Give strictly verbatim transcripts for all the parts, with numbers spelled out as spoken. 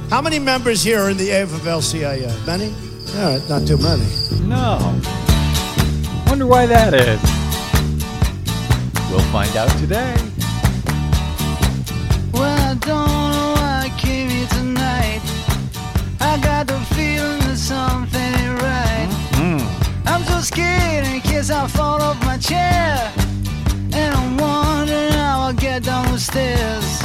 How many members here are in the A F L C I A? Many? All right, not too many. No. Wonder why that is. We'll find out today. Well, I don't know why I came here tonight. I got the feeling that something ain't right. Mm-hmm. I'm so scared in case I fall off my chair. And I'm wondering how I'll get down the stairs.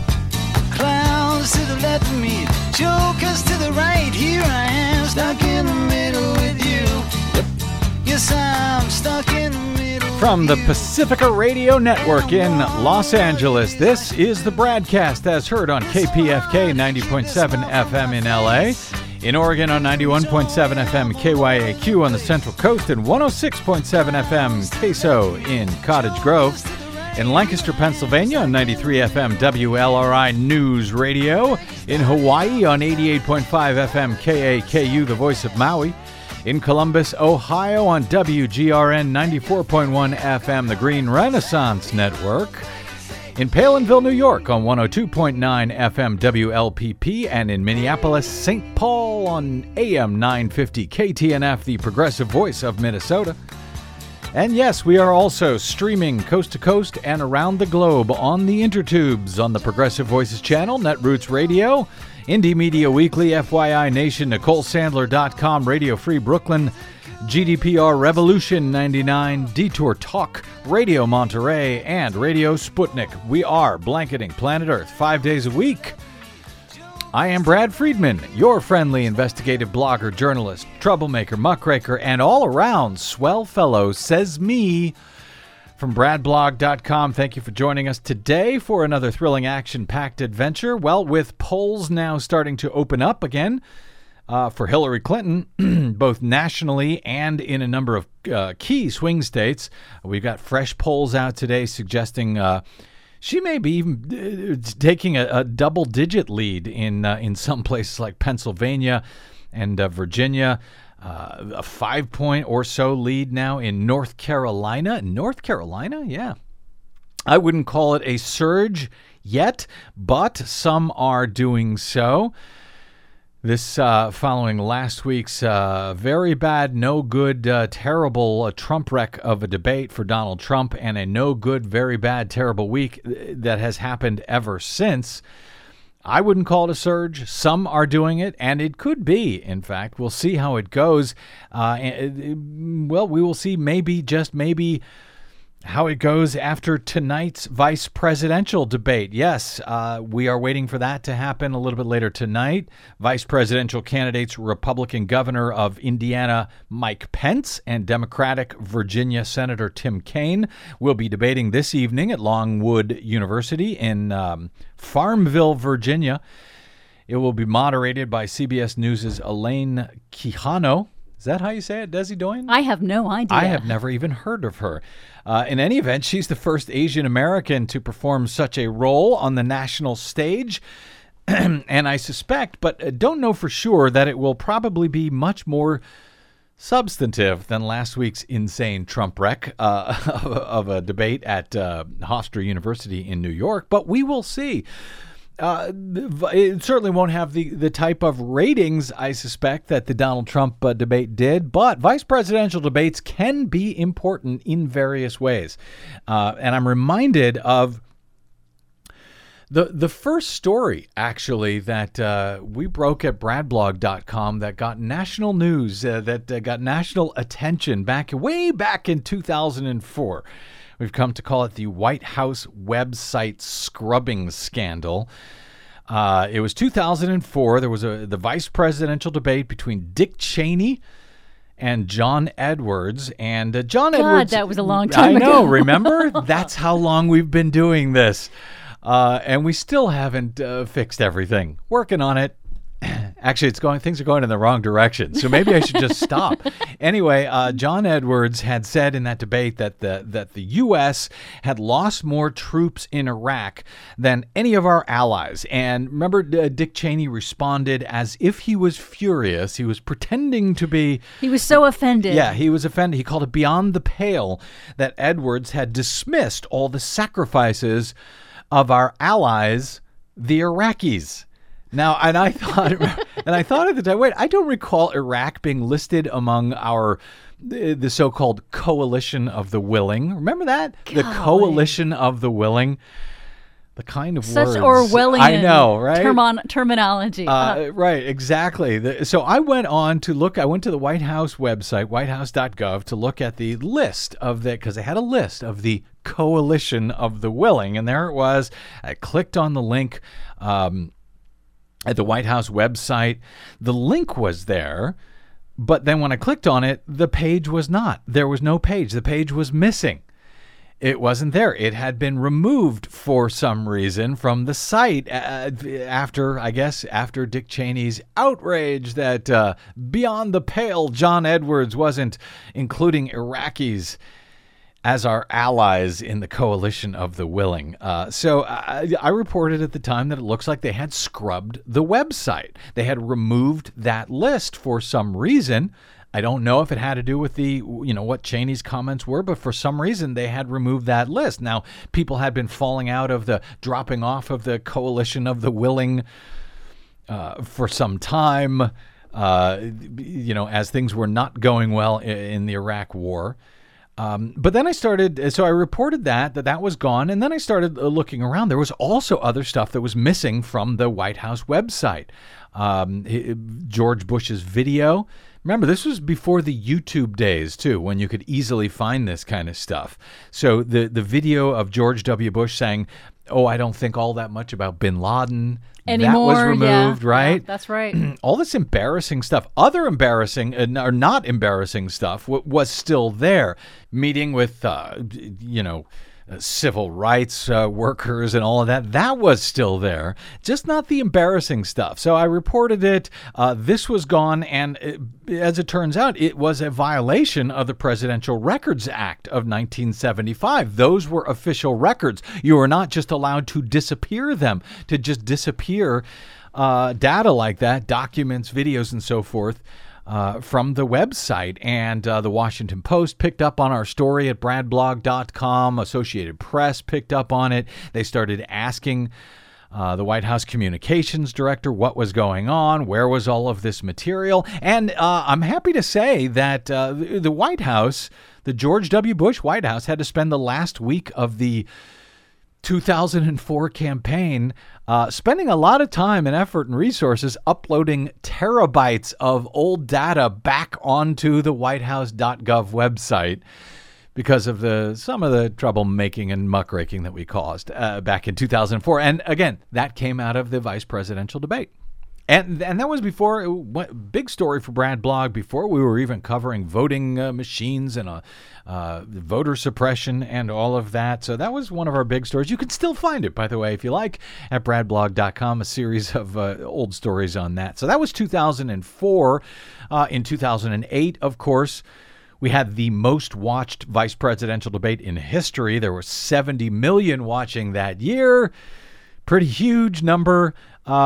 Clowns to the left of me, jokers to the right. Here I am, stuck in the middle with you. Yep. Yes, I'm stuck in the middle. From the Pacifica Radio Network in Los Angeles, this is the broadcast as heard on K P F K ninety point seven F M in L A, in Oregon on ninety-one point seven F M K Y A Q on the Central Coast, and one oh six point seven F M K S O in Cottage Grove, in Lancaster, Pennsylvania on ninety-three F M W L R I News Radio, in Hawaii on eighty-eight point five F M K A K U, the voice of Maui, in Columbus, Ohio on W G R N ninety-four point one F M, the Green Renaissance Network, in Palinville, New York on one oh two point nine F M W L P P, and in Minneapolis, Saint Paul on A M nine fifty K T N F, the progressive voice of Minnesota. And yes, we are also streaming coast to coast and around the globe on the intertubes on the Progressive Voices channel, Netroots Radio, Indie Media Weekly, F Y I Nation, Nicole Sandler dot com, Radio Free Brooklyn, G D P R Revolution ninety-nine, Detour Talk, Radio Monterey, and Radio Sputnik. We are blanketing planet Earth five days a week. I am Brad Friedman, your friendly investigative blogger, journalist, troublemaker, muckraker, and all-around swell fellow, says me, from brad blog dot com. Thank you for joining us today for another thrilling action-packed adventure. Well, with polls now starting to open up again uh, for Hillary Clinton, both nationally and in a number of uh, key swing states, we've got fresh polls out today suggesting Uh, She may be even taking a, a double-digit lead in uh, in some places like Pennsylvania and uh, Virginia. Uh, a five-point or so lead now in North Carolina. North Carolina, yeah. I wouldn't call it a surge yet, but some are doing so. This uh, following last week's uh, very bad, no good, uh, terrible uh, Trump wreck of a debate for Donald Trump, and a no good, very bad, terrible week that has happened ever since. I wouldn't call it a surge. Some are doing it, and it could be, in fact. We'll see how it goes. Uh, well, we will see maybe, just maybe, how it goes after tonight's vice presidential debate. Yes, uh, we are waiting for that to happen a little bit later tonight. Vice presidential candidates, Republican Governor of Indiana Mike Pence and Democratic Virginia Senator Tim Kaine will be debating this evening at Longwood University in um, Farmville, Virginia. It will be moderated by C B S News' Elaine Quijano. Is that how you say it, Desi Doyen? I have no idea. I have never even heard of her. Uh, in any event, she's the first Asian American to perform such a role on the national stage. And I suspect, but don't know for sure, that it will probably be much more substantive than last week's insane Trump wreck uh, of a debate at uh, Hofstra University in New York. But we will see. Uh, it certainly won't have the, the type of ratings, I suspect, that the Donald Trump uh, debate did, but vice presidential debates can be important in various ways. Uh, and I'm reminded of the the first story, actually, that uh, we broke at brad blog dot com that got national news, uh, that uh, got national attention back way back in two thousand four. We've come to call it the White House website scrubbing scandal. Uh, it was two thousand four. There was a the vice presidential debate between Dick Cheney and John Edwards. And uh, John God, Edwards... that was a long time I ago. know, remember? That's how long we've been doing this. Uh, and we still haven't uh, fixed everything. Working on it. Actually, it's going. Things are going in the wrong direction, so maybe I should just stop. Anyway, uh, John Edwards had said in that debate that the that the U S had lost more troops in Iraq than any of our allies. And remember, uh, Dick Cheney responded as if he was furious. He was pretending to be. He was so offended. Yeah, he was offended. He called it beyond the pale that Edwards had dismissed all the sacrifices of our allies, the Iraqis. Now, and I thought, and I thought at the time, wait, I don't recall Iraq being listed among our the, the so-called coalition of the willing. Remember that? Golly. The coalition of the willing. The kind of Such words. Orwellian I know, right? termon- terminology. Uh, Uh, right, exactly. The, so I went on to look, I went to the White House website, white house dot gov, to look at the list of the, because they had a list of the coalition of the willing. And there it was. I clicked on the link um, at the White House website. The link was there, but then when I clicked on it, the page was not. There was no page. The page was missing. It wasn't there. It had been removed for some reason from the site uh, after, I guess, after Dick Cheney's outrage that uh, beyond the pale, John Edwards wasn't including Iraqis as our allies in the coalition of the willing. Uh, so I, I reported at the time that it looks like they had scrubbed the website. They had removed that list for some reason. I don't know if it had to do with the, you know, what Cheney's comments were, but for some reason they had removed that list. Now, people had been falling out of the, dropping off of the coalition of the willing uh, for some time, uh, you know, as things were not going well in, in the Iraq war. Um, but then I started, so I reported that, that that was gone. And then I started looking around. There was also other stuff that was missing from the White House website. Um, George Bush's video. Remember, this was before the YouTube days, too, when you could easily find this kind of stuff. So the, the video of George W. Bush saying, oh, I don't think all that much about bin Laden. Anymore, that was removed, yeah, right? Yeah, that's right. All this embarrassing stuff, other embarrassing uh, or not embarrassing stuff w- was still there. Meeting with, uh, you know, uh, civil rights uh, workers and all of that, that was still there. Just not the embarrassing stuff. So I reported it. Uh, this was gone. And it, as it turns out, it was a violation of the Presidential Records Act of nineteen seventy-five. Those were official records. You were not just allowed to disappear them, to just disappear uh, data like that, documents, videos, and so forth. Uh, from the website. And uh, the Washington Post picked up on our story at brad blog dot com. Associated Press picked up on it. They started asking uh, the White House communications director what was going on, where was all of this material. And uh, I'm happy to say that uh, the, the White House, the George W. Bush White House, had to spend the last week of the two thousand four campaign uh, spending a lot of time and effort and resources uploading terabytes of old data back onto the white house dot gov website because of the some of the troublemaking and muckraking that we caused uh, back in two thousand four. And again, that came out of the vice presidential debate. And and that was before, it went, big story for Brad Blog, before we were even covering voting uh, machines and uh, uh, voter suppression and all of that. So that was one of our big stories. You can still find it, by the way, if you like, at brad blog dot com, a series of uh, old stories on that. So that was two thousand four. Uh, in two thousand eight, of course, we had the most watched vice presidential debate in history. There were seventy million watching that year. Pretty huge number.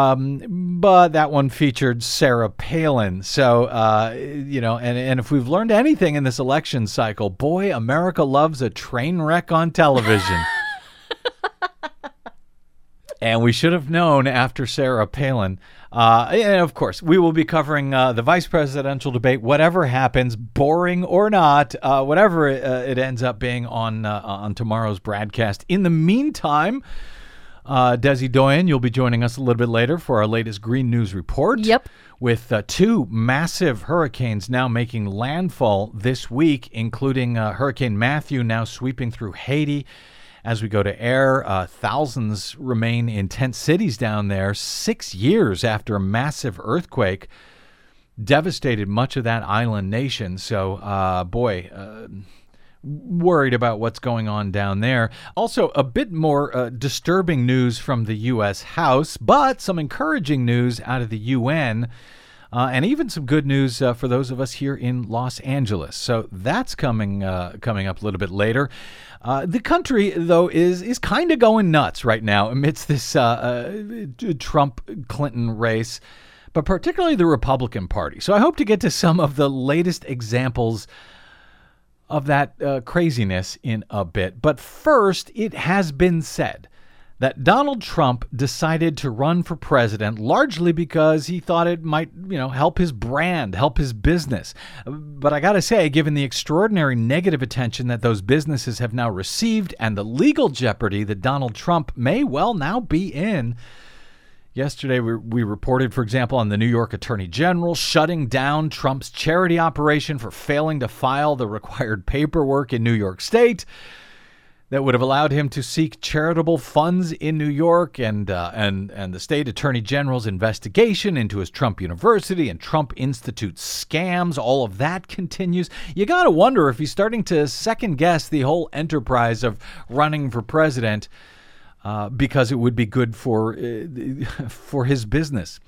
Um, but that one featured Sarah Palin. So, uh, you know, and, and if we've learned anything in this election cycle, boy, America loves a train wreck on television. And we should have known after Sarah Palin. Uh, and of course, we will be covering uh, the vice presidential debate, whatever happens, boring or not, uh, whatever it, uh, it ends up being on, uh, on tomorrow's broadcast. In the meantime, Uh, Desi Doyen, you'll be joining us a little bit later for our latest Green News Report. Yep. With uh, two massive hurricanes now making landfall this week, including uh, Hurricane Matthew now sweeping through Haiti. As we go to air, uh, thousands remain in tent cities down there six years after a massive earthquake devastated much of that island nation. So, uh, boy... Uh, worried about what's going on down there. Also, a bit more uh, disturbing news from the U S House, but some encouraging news out of the U N, uh, and even some good news uh, for those of us here in Los Angeles. So that's coming uh, coming up a little bit later. Uh, the country, though, is is kind of going nuts right now amidst this uh, uh, Trump-Clinton race, but particularly the Republican Party. So I hope to get to some of the latest examples of that uh, craziness in a bit. But first, it has been said that Donald Trump decided to run for president largely because he thought it might, you know, help his brand, help his business. But I got to say, given the extraordinary negative attention that those businesses have now received and the legal jeopardy that Donald Trump may well now be in, yesterday we, we reported, for example, on the New York Attorney General shutting down Trump's charity operation for failing to file the required paperwork in New York State that would have allowed him to seek charitable funds in New York, and uh, and and the state attorney general's investigation into his Trump University and Trump Institute scams. All of that continues. You got to wonder if he's starting to second guess the whole enterprise of running for president uh, because it would be good for uh, for his business.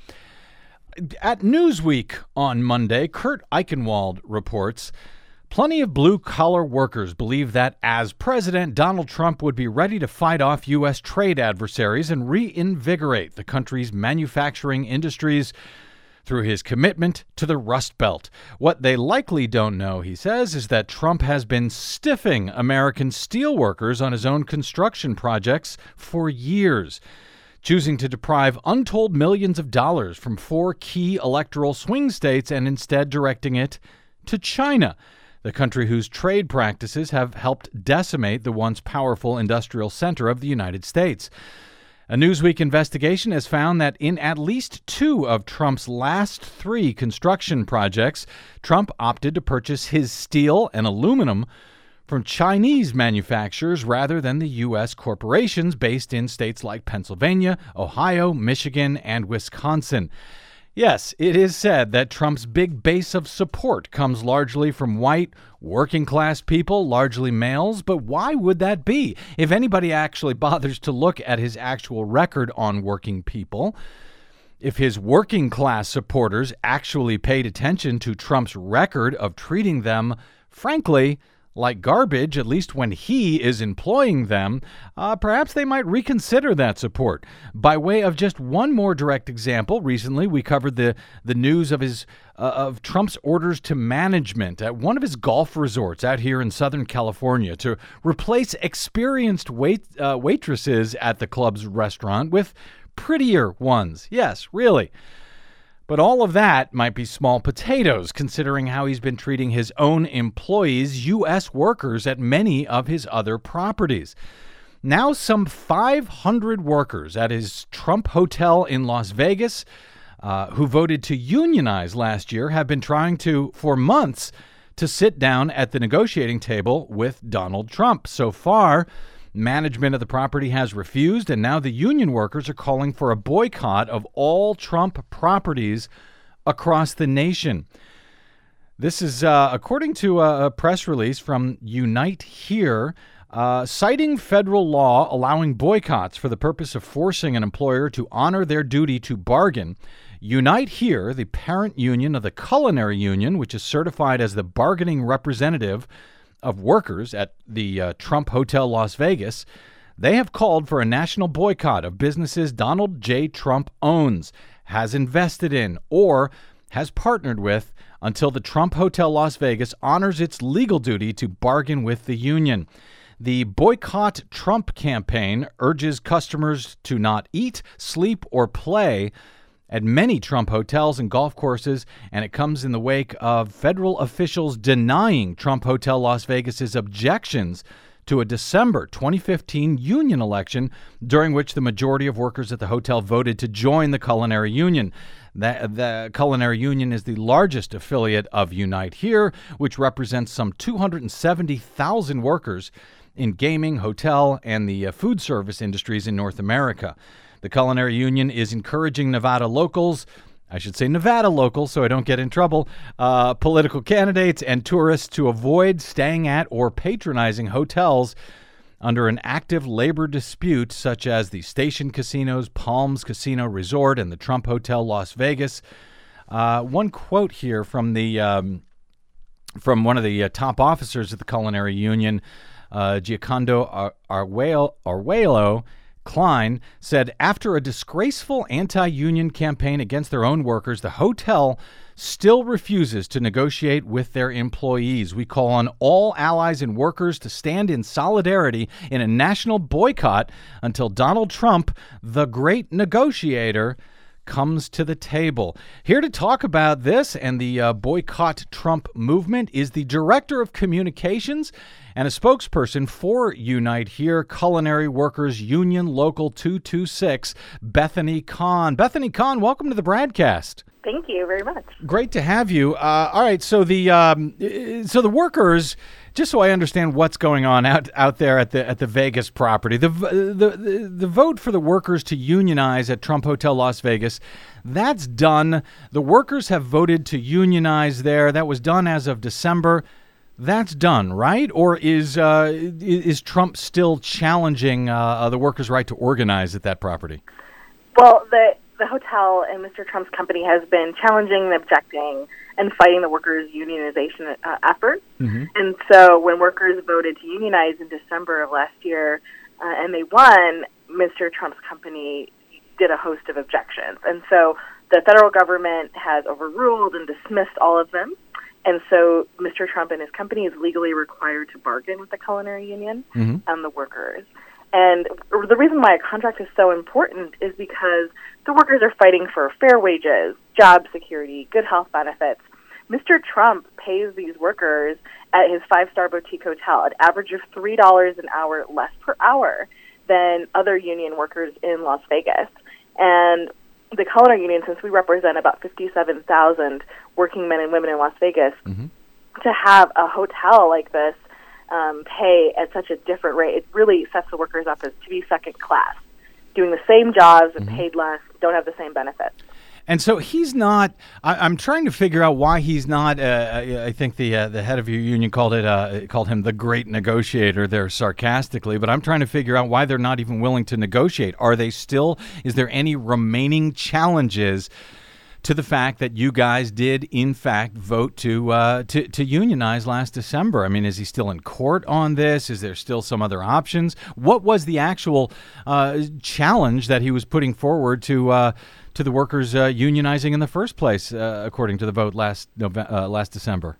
At Newsweek on Monday, Kurt Eichenwald reports, plenty of blue-collar workers believe that, as president, Donald Trump would be ready to fight off U S trade adversaries and reinvigorate the country's manufacturing industries through his commitment to the Rust Belt. What they likely don't know, he says, is that Trump has been stiffing American steelworkers on his own construction projects for years, choosing to deprive untold millions of dollars from four key electoral swing states and instead directing it to China, the country whose trade practices have helped decimate the once powerful industrial center of the United States. A Newsweek investigation has found that in at least two of Trump's last three construction projects, Trump opted to purchase his steel and aluminum from Chinese manufacturers rather than the U S corporations based in states like Pennsylvania, Ohio, Michigan, and Wisconsin. Yes, it is said that Trump's big base of support comes largely from white, working-class people, largely males, but why would that be? If anybody actually bothers to look at his actual record on working people, if his working-class supporters actually paid attention to Trump's record of treating them, frankly, like garbage, at least when he is employing them, uh, perhaps they might reconsider that support. By way of just one more direct example, recently we covered the, the news of his uh, of Trump's orders to management at one of his golf resorts out here in Southern California to replace experienced wait uh, waitresses at the club's restaurant with prettier ones. Yes, really. But all of that might be small potatoes, considering how he's been treating his own employees, U S workers, at many of his other properties. Now some five hundred workers at his Trump Hotel in Las Vegas, uh, who voted to unionize last year, have been trying to, for months, to sit down at the negotiating table with Donald Trump. So far, management of the property has refused, and now the union workers are calling for a boycott of all Trump properties across the nation. This is uh, according to a, a press release from Unite Here, uh, citing federal law allowing boycotts for the purpose of forcing an employer to honor their duty to bargain. Unite Here, the parent union of the Culinary Union, which is certified as the bargaining representative of workers at the uh, Trump Hotel Las Vegas, they have called for a national boycott of businesses Donald J. Trump owns, has invested in, or has partnered with until the Trump Hotel Las Vegas honors its legal duty to bargain with the union. The Boycott Trump campaign urges customers to not eat, sleep, or play at many Trump hotels and golf courses, and it comes in the wake of federal officials denying Trump Hotel Las Vegas's objections to a December twenty fifteen union election during which the majority of workers at the hotel voted to join the Culinary Union. The, the Culinary Union is the largest affiliate of Unite Here, which represents some two hundred seventy thousand workers in gaming, hotel, and the uh, food service industries in North America. The Culinary Union is encouraging Nevada locals, I should say Nevada locals so I don't get in trouble, uh, political candidates and tourists to avoid staying at or patronizing hotels under an active labor dispute such as the Station Casinos, Palms Casino Resort, and the Trump Hotel Las Vegas. Uh, one quote here from the um, from one of the uh, top officers at the Culinary Union, uh, Giocondo Ar- Arguello, Arguello Klein, said, after a disgraceful anti-union campaign against their own workers, the hotel still refuses to negotiate with their employees. We call on all allies and workers to stand in solidarity in a national boycott until Donald Trump, the great negotiator, comes to the table. Here to talk about this and the uh, boycott Trump movement is the Director of Communications and a spokesperson for Unite Here Culinary Workers Union Local two two six, Bethany Kahn. Bethany Kahn, welcome to the Bradcast. Thank you very much. Great to have you. Uh, all right, so the um, so the workers, just so I understand what's going on out, out there at the at the Vegas property, the, the the vote for the workers to unionize at Trump Hotel Las Vegas, that's done. The workers have voted to unionize there. That was done as of December. That's done, right? Or is uh, is Trump still challenging uh, the workers' right to organize at that property? Well, the the hotel and Mister Trump's company has been challenging and objecting and fighting the workers' unionization uh, efforts. Mm-hmm. And so when workers voted to unionize in December of last year uh, and they won, Mister Trump's company did a host of objections. And so the federal government has overruled and dismissed all of them. And so Mister Trump and his company is legally required to bargain with the culinary union mm-hmm. and the workers. And the reason why a contract is so important is because the workers are fighting for fair wages, job security, good health benefits. Mister Trump pays these workers at his five-star boutique hotel an average of three dollars an hour less per hour than other union workers in Las Vegas. And the culinary union, since we represent about fifty-seven thousand working men and women in Las Vegas, mm-hmm. to have a hotel like this um, pay at such a different rate, it really sets the workers up as to be second class, doing the same jobs and mm-hmm. paid less, don't have the same benefits. And so he's not. I, I'm trying to figure out why he's not. Uh, I, I think the uh, the head of your union called it uh, called him the great negotiator there sarcastically. But I'm trying to figure out why they're not even willing to negotiate. Are they still? Is there any remaining challenges to the fact that you guys did in fact vote to uh, to to unionize last December? I mean, is he still in court on this? Is there still some other options? What was the actual uh, challenge that he was putting forward to? Uh, to the workers uh, unionizing in the first place, uh, according to the vote last November, uh, last December?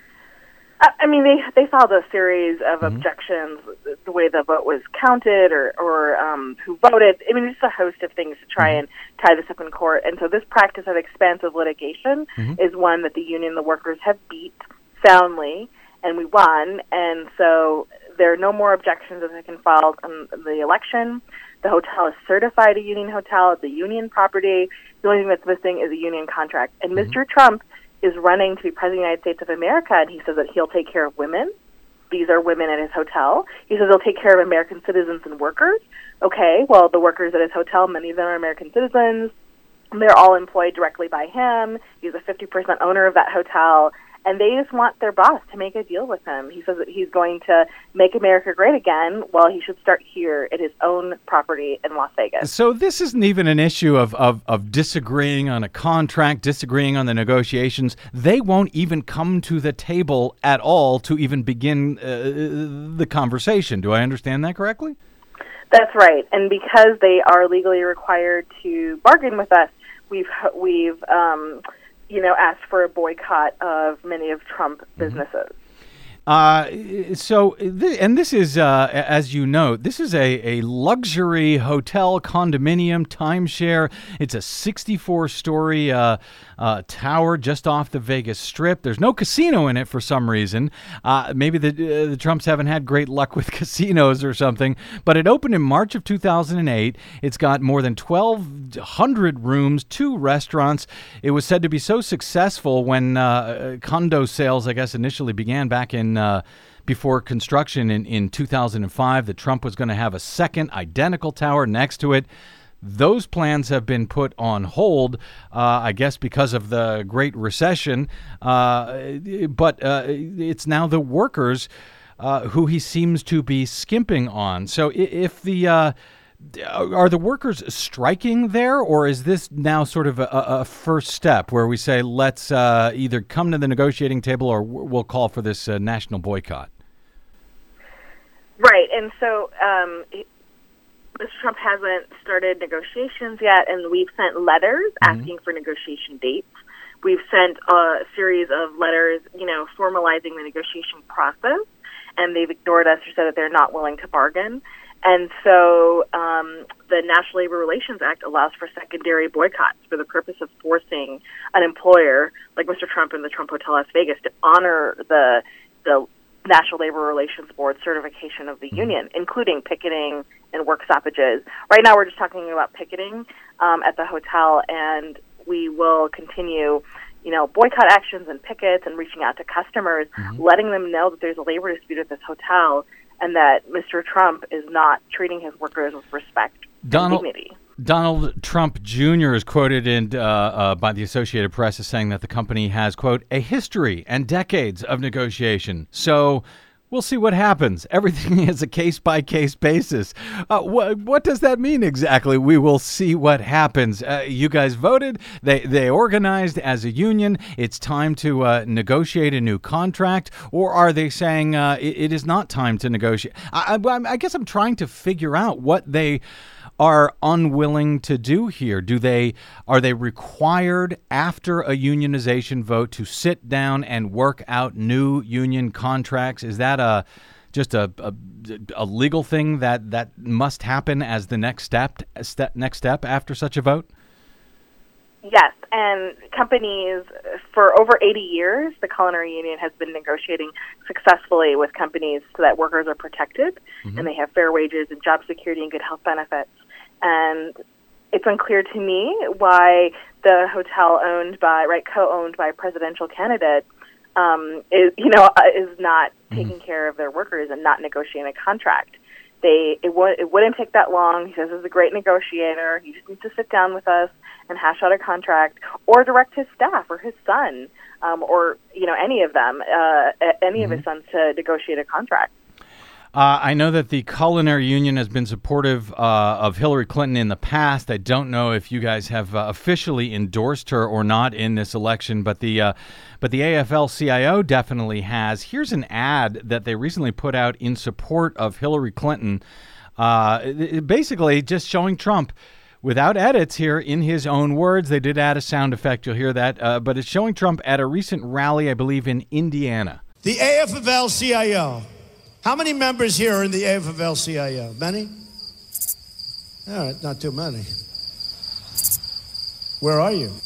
I mean, they they filed a series of mm-hmm. objections, the way the vote was counted or, or um, who voted. I mean, just a host of things to try mm-hmm. and tie this up in court. And so this practice of expansive litigation mm-hmm. is one that the union and the workers have beat soundly, and we won. And so there are no more objections that they can file on the election. The hotel is certified a union hotel. It's a union property. The only thing that's missing is a union contract. And mm-hmm. Mister Trump is running to be President of the United States of America, and he says that he'll take care of women. These are women at his hotel. He says he'll take care of American citizens and workers. Okay, well, the workers at his hotel, many of them are American citizens. They're all employed directly by him. He's a fifty percent owner of that hotel. And they just want their boss to make a deal with him. He says that he's going to make America great again. Well, he should start here at his own property in Las Vegas. So this isn't even an issue of, of, of disagreeing on a contract, disagreeing on the negotiations. They won't even come to the table at all to even begin uh, the conversation. Do I understand that correctly? That's right. And because they are legally required to bargain with us, we've we've um, you know, asked for a boycott of many of Trump businesses. Uh, so, th- and this is, uh, as you know, this is a, a luxury hotel condominium timeshare. It's a sixty-four story uh, uh, tower just off the Vegas Strip. There's no casino in it for some reason. Uh, maybe the, uh, the Trumps haven't had great luck with casinos or something. But it opened in March of two thousand eight. It's got more than twelve hundred rooms, two restaurants. It was said to be so successful when uh, condo sales, I guess, initially began back in Uh, before construction in, in two thousand five, that Trump was going to have a second identical tower next to it. Those plans have been put on hold, uh, I guess because of the Great Recession. Uh, but uh, it's now the workers uh, who he seems to be skimping on. So if the... Uh, Are the workers striking there, or is this now sort of a, a first step where we say, let's uh, either come to the negotiating table or we'll call for this uh, national boycott? Right. And so um, Mister Trump hasn't started negotiations yet, and we've sent letters mm-hmm. asking for negotiation dates. we've sent a series of letters, you know, formalizing the negotiation process, and they've ignored us or said that they're not willing to bargain. And so um, the National Labor Relations Act allows for secondary boycotts for the purpose of forcing an employer like Mister Trump and the Trump Hotel Las Vegas to honor the the National Labor Relations Board certification of the union, including picketing and work stoppages. Right now we're just talking about picketing um, at the hotel, and we will continue, you know, boycott actions and pickets and reaching out to customers, mm-hmm. letting them know that there's a labor dispute at this hotel and that Mister Trump is not treating his workers with respect Donald, and dignity. Donald Trump Junior is quoted in uh, uh, by the Associated Press as saying that the company has, quote, a history and decades of negotiation. So we'll see what happens. Everything is a case-by-case basis. Uh, wh- what does that mean exactly? We will see what happens. Uh, you guys voted. They they organized as a union. It's time to uh, negotiate a new contract. Or are they saying uh, it, it is not time to negotiate? I, I, I guess I'm trying to figure out what they are unwilling to do here. Do they are they required after a unionization vote to sit down and work out new union contracts? Is that a just a a, a legal thing that, that must happen as the next step, step next step after such a vote? Yes, and companies for over eighty years, the Culinary Union has been negotiating successfully with companies so that workers are protected mm-hmm. and they have fair wages and job security and good health benefits. And it's unclear to me why the hotel owned by, right, co-owned by a presidential candidate um, is, you know, is not mm-hmm. taking care of their workers and not negotiating a contract. They it, w- it wouldn't take that long. He says he's a great negotiator. He just needs to sit down with us and hash out a contract, or direct his staff or his son, um, or you know any of them, uh, any mm-hmm. of his sons to negotiate a contract. Uh, I know that the Culinary Union has been supportive uh, of Hillary Clinton in the past. I don't know if you guys have uh, officially endorsed her or not in this election, but the uh, but the A F L C I O definitely has. Here's an ad that they recently put out in support of Hillary Clinton, uh, it, basically just showing Trump without edits here in his own words. They did add a sound effect. You'll hear that. Uh, but it's showing Trump at a recent rally, I believe, in Indiana. The A F L C I O. How many members here are in the A F L C I O? Many? All right, not too many. Where are you?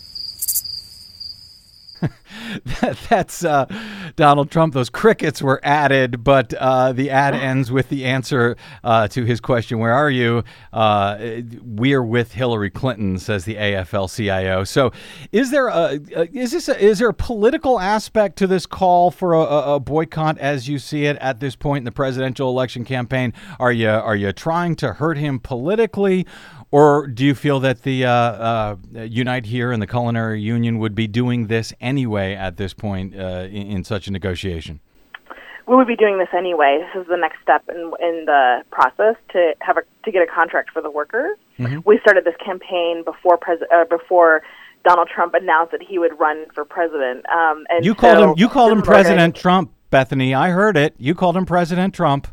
that, that's uh, Donald Trump. Those crickets were added, but uh, the ad ends with the answer uh, to his question, where are you? Uh, we're with Hillary Clinton, says the A F L C I O. So is there a, is this a, is there a political aspect to this call for a, a boycott as you see it at this point in the presidential election campaign? Are you, are you trying to hurt him politically? Or do you feel that the uh, uh, Unite Here and the Culinary Union would be doing this anyway at this point uh, in, in such a negotiation? We would be doing this anyway. This is the next step in, in the process to have a, to get a contract for the workers. Mm-hmm. We started this campaign before pres- uh, before Donald Trump announced that he would run for president. Um, and you so called him you called him President Trump, Bethany. I heard it. You called him President Trump.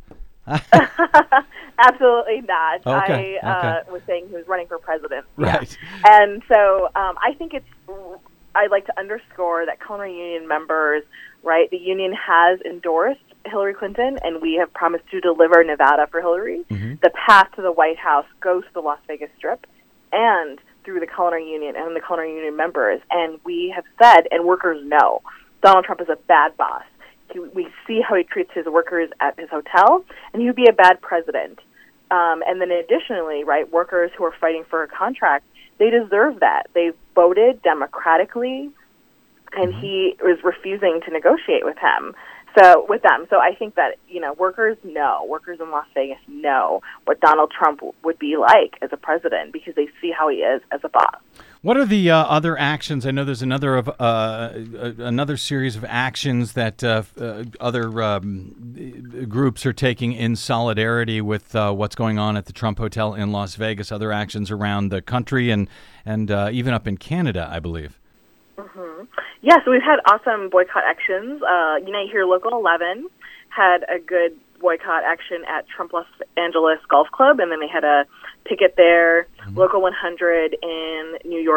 Absolutely not. Okay, I uh, okay. was saying he was running for president. Right. Yeah. And so um, I think it's, I'd like to underscore that Culinary Union members, right, the union has endorsed Hillary Clinton, and we have promised to deliver Nevada for Hillary. Mm-hmm. The path to the White House goes to the Las Vegas Strip and through the Culinary Union and the Culinary Union members. And we have said, and workers know, Donald Trump is a bad boss. He, we see how he treats his workers at his hotel, and he would be a bad president. Um, and then additionally, right, workers who are fighting for a contract, they deserve that. They voted democratically, and mm-hmm. he was refusing to negotiate with him. So with them. So I think that, you know, workers know, workers in Las Vegas know what Donald Trump would be like as a president because they see how he is as a boss. What are the uh, other actions? I know there's another of uh, another series of actions that uh, uh, other um, groups are taking in solidarity with uh, what's going on at the Trump Hotel in Las Vegas. Other actions around the country and and uh, even up in Canada, I believe. Mm-hmm. Yeah, so we've had awesome boycott actions. Uh, Unite Here Local eleven had a good boycott action at Trump Los Angeles Golf Club, and then they had a picket there. Mm-hmm. Local one hundred in New York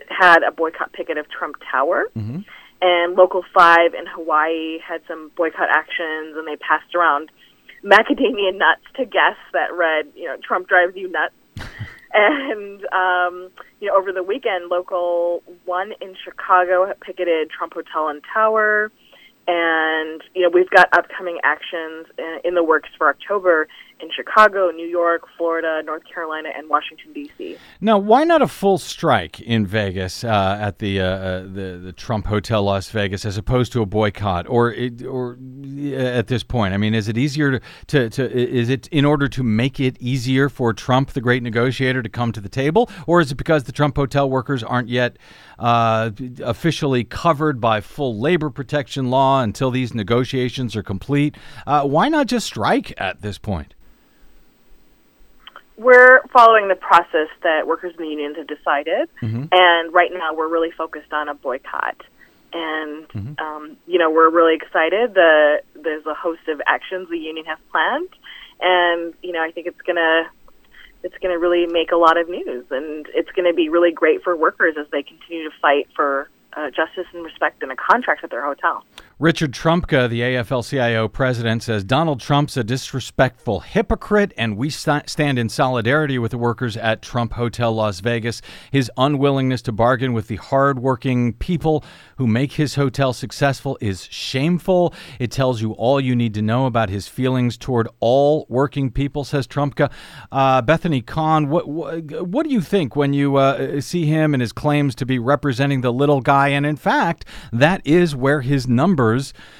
had a boycott picket of Trump Tower. Mm-hmm. And Local five in Hawaii had some boycott actions, and they passed around macadamia nuts to guests that read, you know, Trump drives you nuts. And, um, you know, over the weekend, Local one in Chicago picketed Trump Hotel and Tower. And, you know, we've got upcoming actions in, in the works for October in Chicago, New York, Florida, North Carolina, and Washington, D C Now, why not a full strike in Vegas uh, at the, uh, the the Trump Hotel Las Vegas as opposed to a boycott? Or it, or at this point, I mean, is it easier to, to, to is it in order to make it easier for Trump, the great negotiator, to come to the table? Or is it because the Trump hotel workers aren't yet uh, officially covered by full labor protection law until these negotiations are complete? Uh, why not just strike at this point? We're following the process that workers in the unions have decided, mm-hmm. and right now we're really focused on a boycott. And, mm-hmm. um, you know, we're really excited. The, there's a host of actions the union has planned, and, you know, I think it's going to it's going to really make a lot of news, and it's going to be really great for workers as they continue to fight for uh, justice and respect and a contract at their hotel. Richard Trumka, the A F L C I O president, says Donald Trump's a disrespectful hypocrite, and we st- stand in solidarity with the workers at Trump Hotel Las Vegas. His unwillingness to bargain with the hardworking people who make his hotel successful is shameful. It tells you all you need to know about his feelings toward all working people, says Trumka. Uh, Bethany Kahn, what, what what do you think when you uh, see him and his claims to be representing the little guy? And in fact, that is where his numbers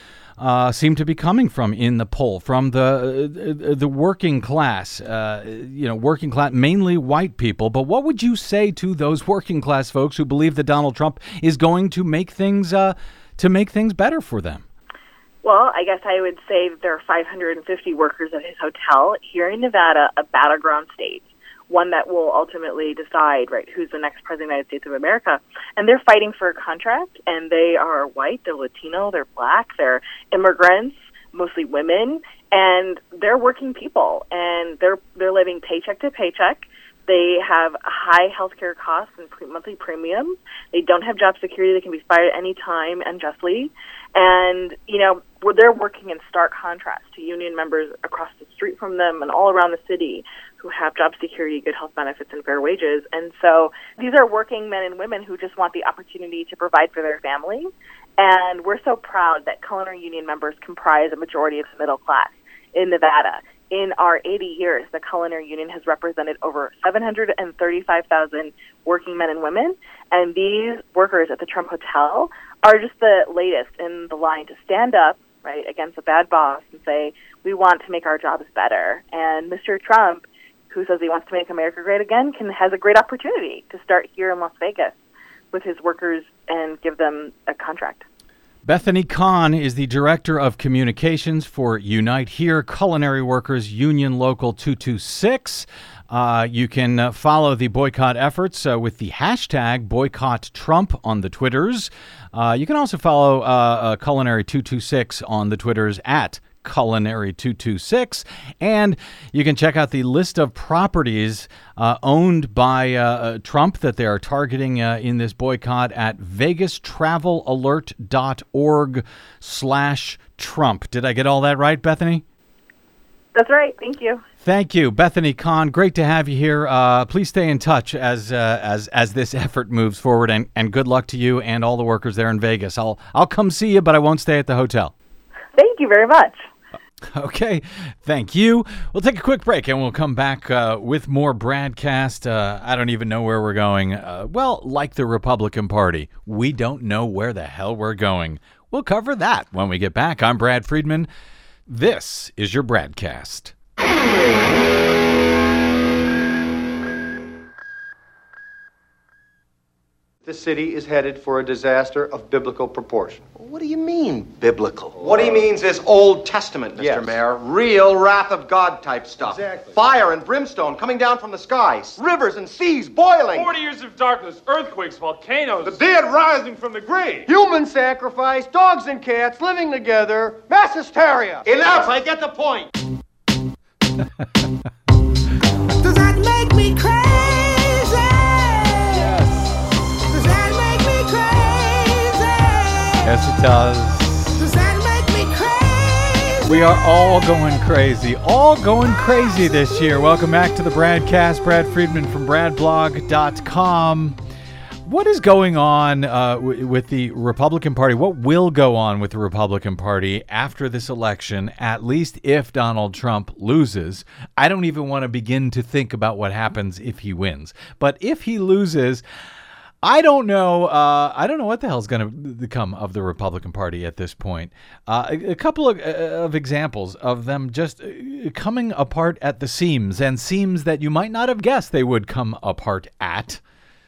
Uh, seem to be coming from in the poll, from the uh, the working class, uh, you know, working class, mainly white people. But what would you say to those working class folks who believe that Donald Trump is going to make things uh, to make things better for them? Well, I guess I would say that there are five hundred fifty workers at his hotel here in Nevada, a battleground state, one that will ultimately decide, right, who's the next president of the United States of America. And they're fighting for a contract, and they are white, they're Latino, they're black, they're immigrants, mostly women, and they're working people, and they're they're living paycheck to paycheck. They have high healthcare costs and pre- monthly premiums. They don't have job security. They can be fired at any time unjustly. And, you know, they're working in stark contrast to union members across the street from them and all around the city who have job security, good health benefits, and fair wages. And so these are working men and women who just want the opportunity to provide for their family. And we're so proud that culinary union members comprise a majority of the middle class in Nevada. In our eighty years, the Culinary Union has represented over seven hundred thirty-five thousand working men and women, and these workers at the Trump Hotel are just the latest in the line to stand up, right, against a bad boss and say, we want to make our jobs better. And Mister Trump, who says he wants to make America great again, can has a great opportunity to start here in Las Vegas with his workers and give them a contract. Bethany Kahn is the Director of Communications for Unite Here Culinary Workers Union Local two two six. Uh, you can uh, follow the boycott efforts uh, with the hashtag Boycott Trump on the Twitters. Uh, you can also follow uh, uh, Culinary two two six on the Twitters at Culinary two two six, and you can check out the list of properties uh, owned by uh, Trump that they are targeting uh, in this boycott at vegas travel alert dot org slash Trump. Did I get all that right, Bethany? That's right. Thank you. Thank you, Bethany Kahn. Great to have you here. Uh, please stay in touch as uh, as as this effort moves forward, and, and good luck to you and all the workers there in Vegas. I'll I'll come see you, but I won't stay at the hotel. Thank you very much. Okay, thank you. We'll take a quick break and we'll come back uh, with more BradCast. Uh, I don't even know where we're going. Uh, well, like the Republican Party, we don't know where the hell we're going. We'll cover that when we get back. I'm Brad Friedman. This is your BradCast. The city is headed for a disaster of biblical proportion. What do you mean, biblical? What he means is Old Testament, Mister Yes. Mayor. Real wrath of God type stuff. Exactly. Fire and brimstone coming down from the skies. Rivers and seas boiling. Forty years of darkness, earthquakes, volcanoes. The dead rising from the grave. Human sacrifice, dogs and cats living together, mass hysteria. Enough, I get the point. Does that make me crazy? Does that Yes, it does. Does that make me crazy? We are all going crazy. All going crazy this year. Welcome back to the Bradcast. Brad Friedman from brad blog dot com. What is going on uh, w- with the Republican Party? What will go on with the Republican Party after this election, at least if Donald Trump loses? I don't even want to begin to think about what happens if he wins. But if he loses, I don't know. Uh, I don't know what the hell's going to become of the Republican Party at this point. Uh, a, a couple of, uh, of examples of them just uh, coming apart at the seams, and seams that you might not have guessed they would come apart at.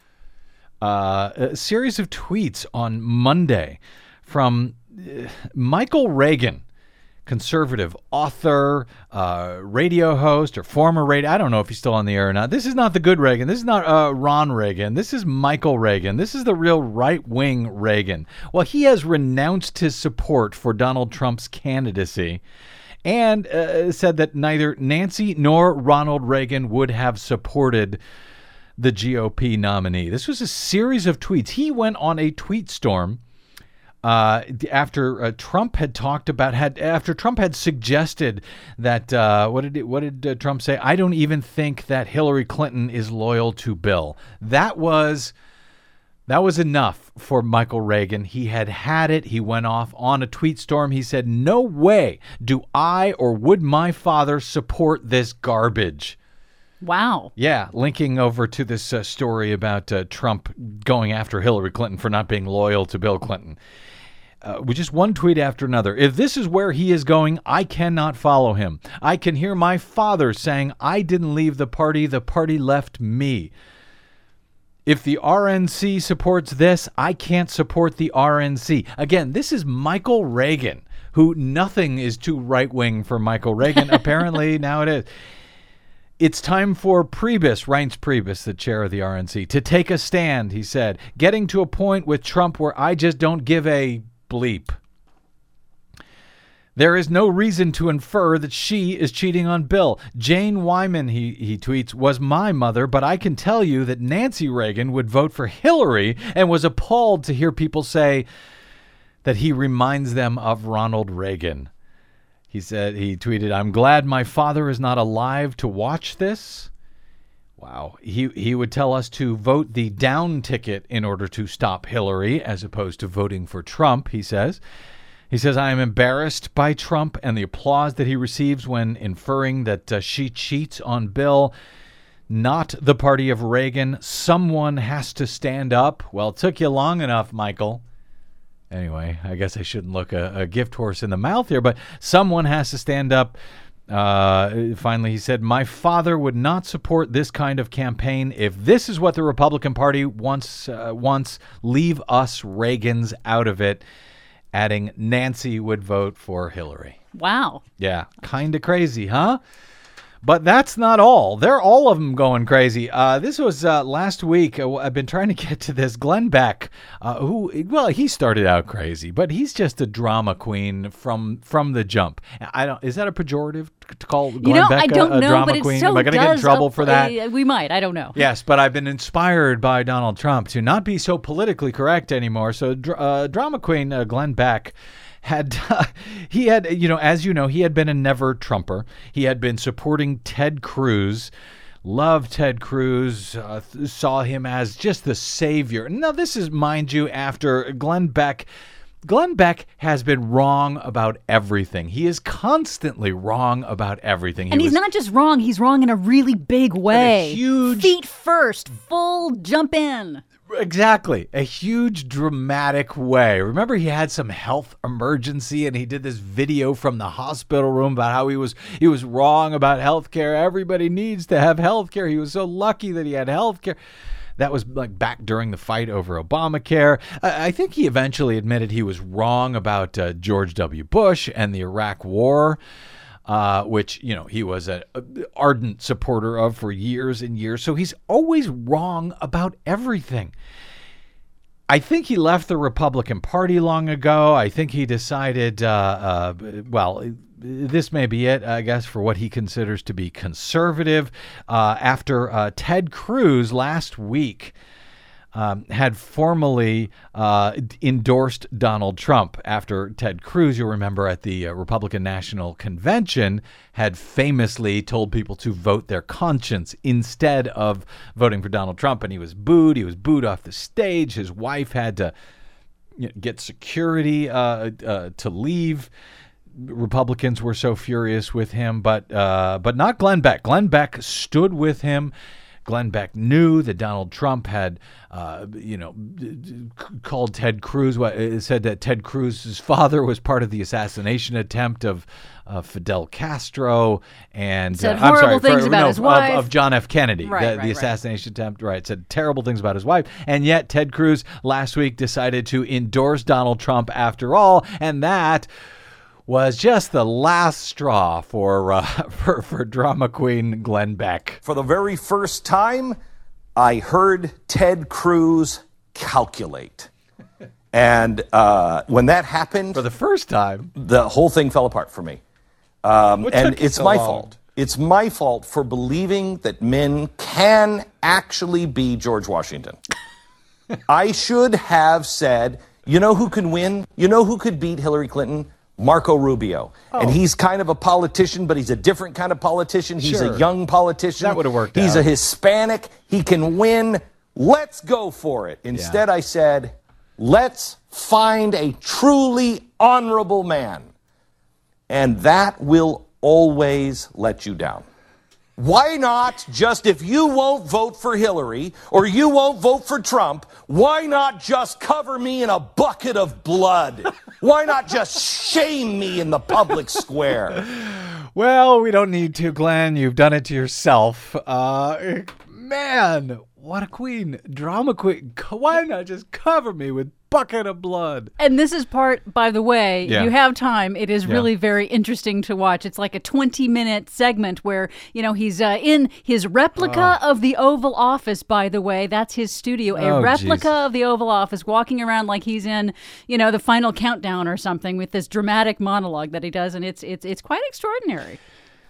Uh, a series of tweets on Monday from uh, Michael Reagan, conservative author, uh, radio host, or former radio. I don't know if he's still on the air or not. This is not the good Reagan. This is not uh, Ron Reagan. This is Michael Reagan. This is the real right-wing Reagan. Well, he has renounced his support for Donald Trump's candidacy and uh, said that neither Nancy nor Ronald Reagan would have supported the G O P nominee. This was a series of tweets. He went on a tweet storm uh, after uh, Trump had talked about had after Trump had suggested that uh, what did it, what did uh, Trump say? I don't even think that Hillary Clinton is loyal to Bill. That was that was enough for Michael Reagan. He had had it. He went off on a tweet storm. He said, "No way do I or would my father support this garbage." Wow. Yeah, linking over to this uh, story about uh, Trump going after Hillary Clinton for not being loyal to Bill Clinton. Uh, with just one tweet after another. If this is where he is going, I cannot follow him. I can hear my father saying, I didn't leave the party, the party left me. If the R N C supports this, I can't support the R N C. Again, this is Michael Reagan, who nothing is too right-wing for Michael Reagan. Apparently, now it is. It's time for Priebus, Reince Priebus, the chair of the R N C, to take a stand, he said, getting to a point with Trump where I just don't give a bleep. There is no reason to infer that she is cheating on Bill. Jane Wyman, he, he tweets, was my mother, but I can tell you that Nancy Reagan would vote for Hillary and was appalled to hear people say that he reminds them of Ronald Reagan. He said, he tweeted, I'm glad my father is not alive to watch this. Wow. He he would tell us to vote the down ticket in order to stop Hillary as opposed to voting for Trump, he says. He says, I am embarrassed by Trump and the applause that he receives when inferring that uh, she cheats on Bill. Not the party of Reagan. Someone has to stand up. Well, it took you long enough, Michael. Anyway, I guess I shouldn't look a, a gift horse in the mouth here, but someone has to stand up. Uh, finally, he said, my father would not support this kind of campaign. If this is what the Republican Party wants, uh, wants, leave us Reagans out of it. Adding, Nancy would vote for Hillary. Wow. Yeah, kind of crazy, huh? But that's not all. They're all of them going crazy. Uh, this was uh, last week. Uh, I've been trying to get to this. Glenn Beck, uh, who, well, he started out crazy, but he's just a drama queen from from the jump. I don't. Is that a pejorative to call Glenn you know, Beck I don't a, a know, drama but it queen? so Am I going to get in does trouble up- for that? Uh, we might. I don't know. Yes, but I've been inspired by Donald Trump to not be so politically correct anymore. So, uh, drama queen uh, Glenn Beck had uh, he had you know as you know he had been a never Trumper. He had been supporting Ted Cruz, loved Ted Cruz, uh, th- saw him as just the savior. Now this is, mind you, after Glenn Beck Glenn Beck has been wrong about everything. He is constantly wrong about everything. He And he's was, not just wrong, he's wrong in a really big way. huge- Feet first, full jump in. Exactly. A huge dramatic way. Remember, he had some health emergency and he did this video from the hospital room about how he was he was wrong about healthcare. Everybody needs to have healthcare. He was so lucky that he had healthcare. That was like back during the fight over Obamacare. I, I think he eventually admitted he was wrong about uh, George W. Bush and the Iraq War. Uh, which, you know, he was an ardent supporter of for years and years. So he's always wrong about everything. I think he left the Republican Party long ago. I think he decided, uh, uh, well, this may be it, I guess, for what he considers to be conservative. Uh, after uh, Ted Cruz last week um, had formally uh, endorsed Donald Trump after Ted Cruz, you'll remember at the uh, Republican National Convention, had famously told people to vote their conscience instead of voting for Donald Trump. And he was booed. He was booed off the stage. His wife had to you know, get security uh, uh, to leave. Republicans were so furious with him, but uh, but not Glenn Beck. Glenn Beck stood with him. Glenn Beck knew that Donald Trump had, uh, you know, called Ted Cruz, said that Ted Cruz's father was part of the assassination attempt of uh, Fidel Castro, and said uh, horrible I'm sorry, things for, about no, his wife. Of, of John F. Kennedy, right, the, right, the right. assassination attempt. Right, said terrible things about his wife, and yet Ted Cruz last week decided to endorse Donald Trump after all, and that was just the last straw for, uh, for for drama queen Glenn Beck. For the very first time, I heard Ted Cruz calculate. And uh, when that happened... For the first time? The whole thing fell apart for me. Um, What and took you it's so my long? fault. It's my fault for believing that men can actually be George Washington. I should have said, you know who can win? You know who could beat Hillary Clinton? Marco Rubio. Oh. And he's kind of a politician, but he's a different kind of politician. He's Sure. a young politician. That would have worked He's out. a Hispanic. He can win. Let's go for it. Instead, I said, let's find a truly honorable man. And that will always let you down. Why not just, if you won't vote for Hillary or you won't vote for Trump, why not just cover me in a bucket of blood? Why not just shame me in the public square? Well, we don't need to, Glenn. You've done it to yourself. Uh, man, what a queen. Drama queen. Why not just cover me with bucket of blood? And this is part, by the way, Yeah. you have time. It is Yeah. really very interesting to watch. It's like a twenty-minute segment where, you know, he's uh, in his replica of the Oval Office, by the way. That's his studio. A Oh, replica geez. of the Oval Office, walking around like he's in, you know, the final countdown or something with this dramatic monologue that he does. And it's, it's, it's quite extraordinary.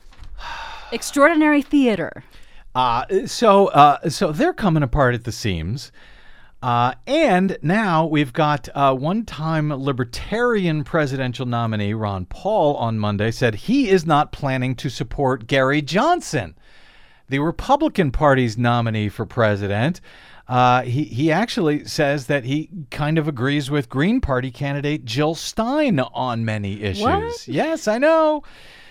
Extraordinary theater. Uh, so, uh, so they're coming apart at the seams. Uh, and now we've got uh, one-time Libertarian presidential nominee Ron Paul on Monday said he is not planning to support Gary Johnson, the Republican Party's nominee for president. Uh, he, he actually says that he kind of agrees with Green Party candidate Jill Stein on many issues. What? Yes, I know.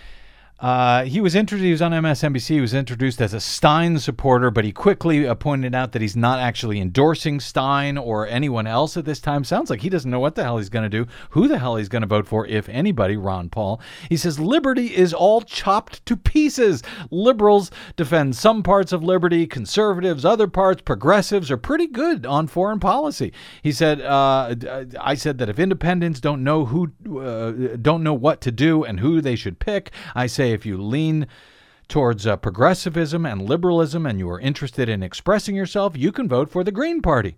Uh, he was introduced on M S N B C. He was introduced as a Stein supporter, but he quickly uh, pointed out that he's not actually endorsing Stein or anyone else at this time. Sounds like he doesn't know what the hell he's going to do, who the hell he's going to vote for, if anybody, Ron Paul. He says liberty is all chopped to pieces. Liberals defend some parts of liberty, conservatives, other parts, progressives are pretty good on foreign policy. He said, uh, I said that if independents don't know who, uh, don't know what to do and who they should pick, I say if you lean towards uh, progressivism and liberalism and you are interested in expressing yourself, you can vote for the Green Party.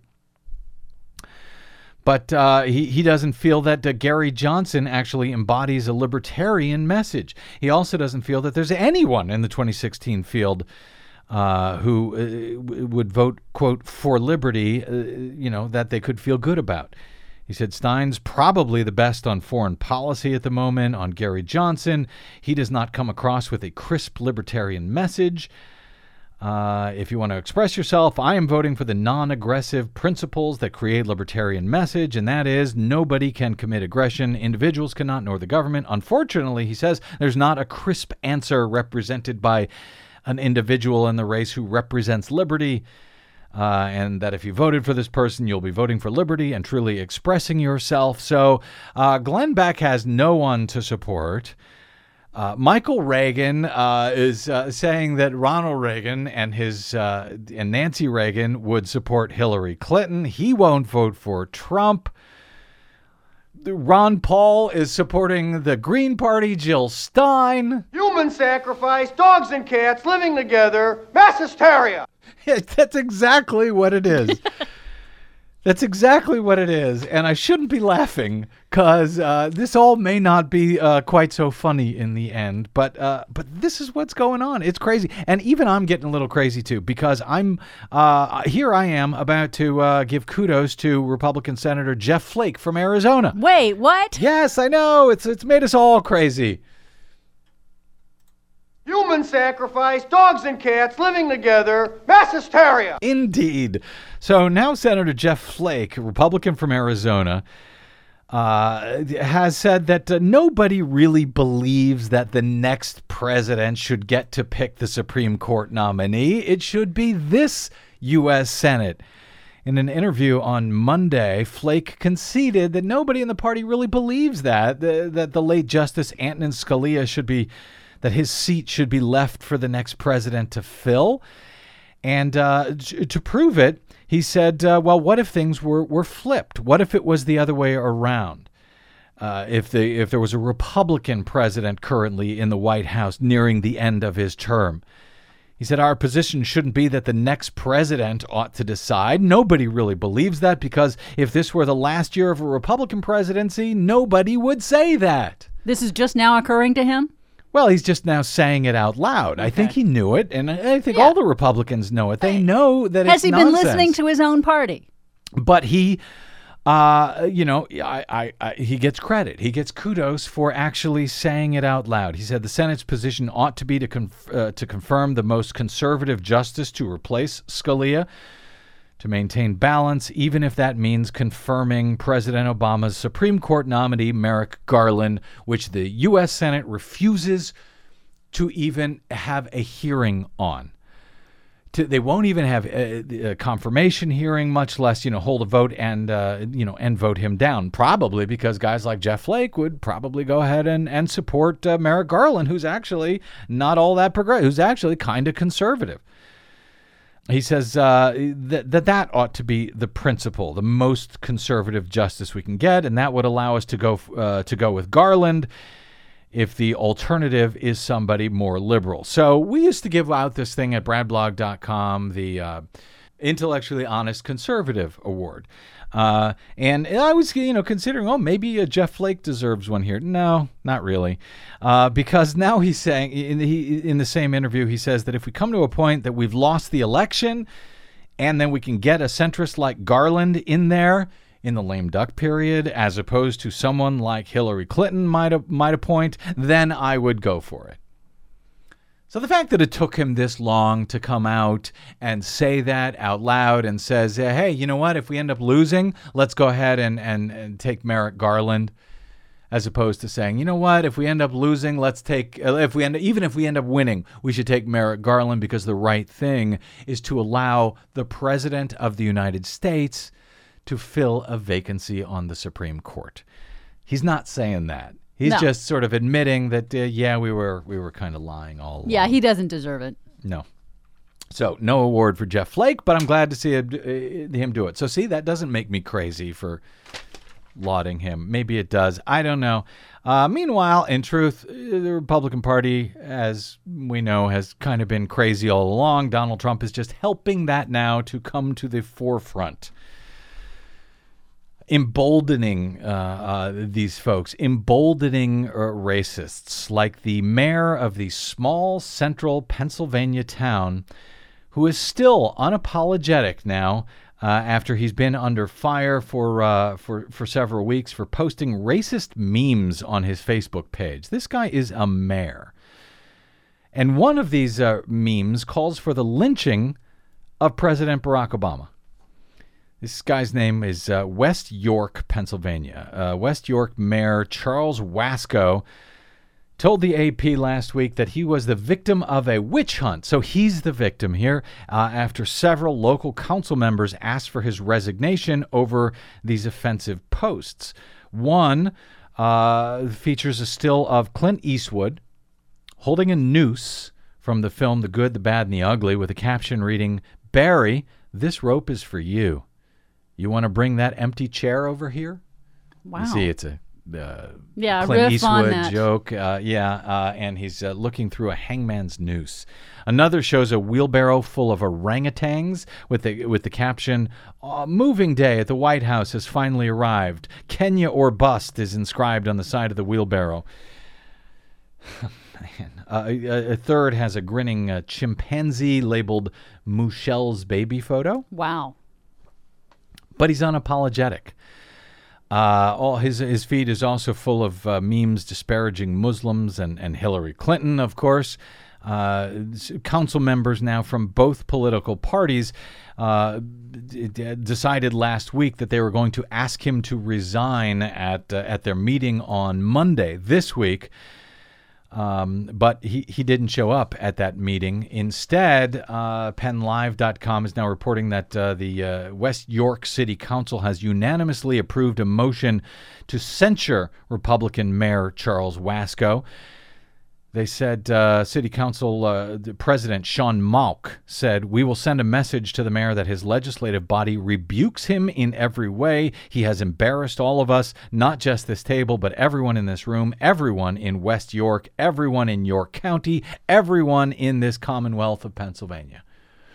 But uh, he, he doesn't feel that uh, Gary Johnson actually embodies a libertarian message. He also doesn't feel that there's anyone in the twenty sixteen field uh, who uh, w- would vote, quote, for liberty, uh, you know, that they could feel good about. He said Stein's probably the best on foreign policy at the moment. On Gary Johnson, he does not come across with a crisp libertarian message. Uh, if you want to express yourself, I am voting for the non-aggressive principles that create libertarian message, and that is nobody can commit aggression. Individuals cannot, nor the government. Unfortunately, he says, there's not a crisp answer represented by an individual in the race who represents liberty. Uh, and that if you voted for this person, you'll be voting for liberty and truly expressing yourself. So uh, Glenn Beck has no one to support. Uh, Michael Reagan uh, is uh, saying that Ronald Reagan and his uh, and Nancy Reagan would support Hillary Clinton. He won't vote for Trump. Ron Paul is supporting the Green Party, Jill Stein. Human sacrifice, dogs and cats living together, mass hysteria. That's exactly what it is. That's exactly what it is, and I shouldn't be laughing because uh, this all may not be uh, quite so funny in the end. But uh, but this is what's going on. It's crazy, and even I'm getting a little crazy too because I'm uh, here. I am about to uh, give kudos to Republican Senator Jeff Flake from Arizona. Wait, what? Yes, I know. It's it's made us all crazy. Human sacrifice, dogs and cats living together, mass hysteria. Indeed. So now Senator Jeff Flake, Republican from Arizona, uh, has said that uh, nobody really believes that the next president should get to pick the Supreme Court nominee. It should be this U S Senate. In an interview on Monday, Flake conceded that nobody in the party really believes that, the, that the late Justice Antonin Scalia should be that his seat should be left for the next president to fill. And uh, to prove it, he said, uh, well, what if things were, were flipped? What if it was the other way around? Uh, if the if there was a Republican president currently in the White House nearing the end of his term? He said, our position shouldn't be that the next president ought to decide. Nobody really believes that because if this were the last year of a Republican presidency, nobody would say that. This is just now occurring to him? Well, he's just now saying it out loud. Okay. I think he knew it, and I think yeah. all the Republicans know it. They know that Has it's he nonsense. been listening to his own party? But he, uh, you know, I, I, I, he gets credit. He gets kudos for actually saying it out loud. He said the Senate's position ought to be to, conf- uh, to confirm the most conservative justice to replace Scalia, to maintain balance, even if that means confirming President Obama's Supreme Court nominee, Merrick Garland, which the U S Senate refuses to even have a hearing on. To, they won't even have a, a confirmation hearing, much less, you know, hold a vote and, uh, you know, and vote him down. Probably because guys like Jeff Flake would probably go ahead and, and support uh, Merrick Garland, who's actually not all that progressive, who's actually kind of conservative. He says uh, that, that that ought to be the principle, the most conservative justice we can get, and that would allow us to go uh, to go with Garland if the alternative is somebody more liberal. So we used to give out this thing at brad blog dot com, the uh, Intellectually Honest Conservative Award. Uh, and I was, you know, considering, oh, maybe uh, Jeff Flake deserves one here. No, not really. Uh, because now he's saying, in the, he, in the same interview, he says that if we come to a point that we've lost the election and then we can get a centrist like Garland in there in the lame duck period, as opposed to someone like Hillary Clinton might, might appoint, then I would go for it. So the fact that it took him this long to come out and say that out loud and says, hey, you know what, if we end up losing, let's go ahead and, and, and take Merrick Garland, as opposed to saying, you know what, if we end up losing, let's take, if we end, even if we end up winning, we should take Merrick Garland because the right thing is to allow the President of the United States to fill a vacancy on the Supreme Court. He's not saying that. He's no. just sort of admitting that, uh, yeah, we were we were kind of lying all along. Yeah, he doesn't deserve it. No. So no award for Jeff Flake, but I'm glad to see him, uh, him do it. So see, that doesn't make me crazy for lauding him. Maybe it does. I don't know. Uh, meanwhile, in truth, the Republican Party, as we know, has kind of been crazy all along. Donald Trump is just helping that now to come to the forefront. Emboldening uh, uh, these folks, emboldening uh, racists like the mayor of the small central Pennsylvania town, who is still unapologetic now uh, after he's been under fire for, uh, for, for several weeks for posting racist memes on his Facebook page. This guy is a mayor. And one of these uh, memes calls for the lynching of President Barack Obama. This guy's name is uh, West York, Pennsylvania. Uh, West York Mayor Charles Wasco told the A P last week that he was the victim of a witch hunt. So he's the victim here uh, after several local council members asked for his resignation over these offensive posts. One uh, features a still of Clint Eastwood holding a noose from the film The Good, the Bad, and the Ugly with a caption reading, "Barry, this rope is for you. You want to bring that empty chair over here?" Wow. You see, it's a uh, yeah, Clint riff on Eastwood that. joke. Uh, yeah, uh, and he's uh, looking through a hangman's noose. Another shows a wheelbarrow full of orangutans with the with the caption, uh, "Moving day at the White House has finally arrived. Kenya or bust" is inscribed on the side of the wheelbarrow. Man. Uh, a, a third has a grinning uh, chimpanzee labeled Michelle's baby photo. Wow. But he's unapologetic. Uh, all his his feed is also full of uh, memes disparaging Muslims and, and Hillary Clinton, of course. Uh, council members now from both political parties uh, d- d- decided last week that they were going to ask him to resign at uh, at their meeting on Monday this week. Um, but he, he didn't show up at that meeting. Instead, uh, Penn Live dot com is now reporting that uh, the uh, West York City Council has unanimously approved a motion to censure Republican Mayor Charles Wasco. They said uh, City Council uh, President Sean Mauck said, "We will send a message to the mayor that his legislative body rebukes him in every way. He has embarrassed all of us, not just this table, but everyone in this room, everyone in West York, everyone in York County, everyone in this Commonwealth of Pennsylvania."